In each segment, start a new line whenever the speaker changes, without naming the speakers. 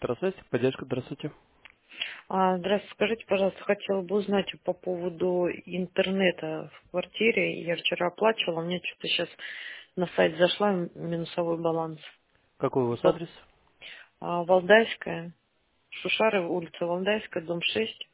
Здравствуйте, поддержка, здравствуйте.
Здравствуйте, скажите, пожалуйста, хотела бы узнать по поводу интернета в квартире. Я вчера оплачивала, у меня что-то сейчас на сайт зашла, минусовой баланс.
Какой у вас
За-
адрес?
Валдайская, Шушары, улица Валдайская, дом 6,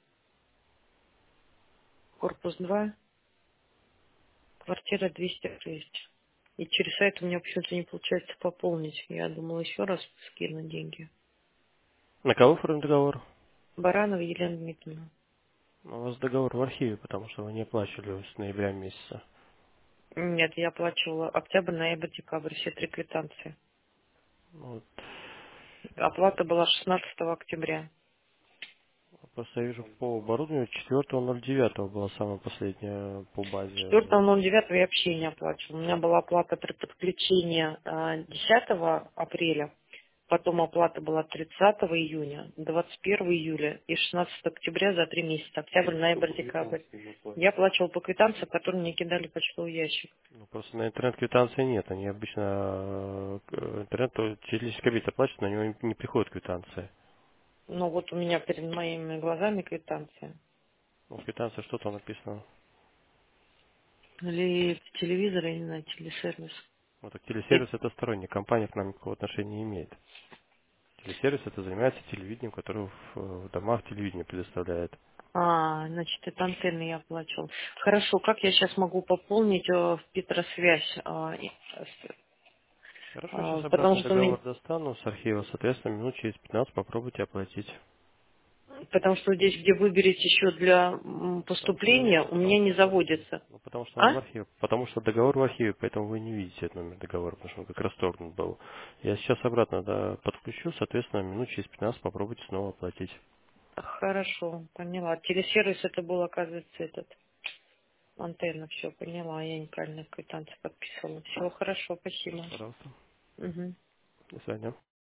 корпус 2, квартира 206. И через сайт у меня почему-то не получается пополнить. Я думала еще раз скину деньги.
На кого оформлен договор?
Баранова Елена Дмитриевна.
У вас договор в архиве, потому что вы не оплачивали с ноября месяца.
Нет, я оплачивала октябрь, ноябрь, декабрь, все три квитанции.
Вот.
Оплата была 16 октября.
Просто я вижу по оборудованию 4.09 была самая последняя по базе.
4.09 я вообще не оплачивала. У меня была оплата при подключении 10 апреля, потом оплата была 30 июня, 21 июля и 16 октября за 3 месяца. Октябрь, ноябрь, декабрь. Я оплачивала по квитанции, которые мне кидали в почтовый ящик.
Ну, просто на интернет-квитанции нет. Они обычно интернет через кабель оплачивают, на него не приходит квитанция.
Но вот у меня перед моими глазами квитанция.
Ну, в квитанции что там написано?
Или телевизор, я не знаю, телесервис.
Вот так
И-
телесервис это сторонняя компания, к нам никакого отношения не имеет. Телесервис это занимается телевидением, которое в домах телевидение предоставляет.
Значит, это антенны я оплачивала. Хорошо, как я сейчас могу пополнить в Петросвязь?
Хорошо, сейчас
Потому
обратно
что у меня
договор достану с архива, соответственно, минут через 15 попробуйте оплатить.
Потому что здесь, где выберете еще для поступления, у
Потому
меня
что
не
он в архиве.
заводится.
Ну, потому что он в
А?
архиве. Потому что договор в архиве, поэтому вы не видите этот номер договора, потому что он как расторгнут был. Я сейчас обратно подключу, соответственно, минут через 15 попробуйте снова оплатить.
Хорошо, поняла. Телесервис это был, оказывается, этот антенна. Все, поняла. Я неправильно квитанцию подписывала. Все, хорошо, спасибо.
Пожалуйста.
Мгм.
До свидания.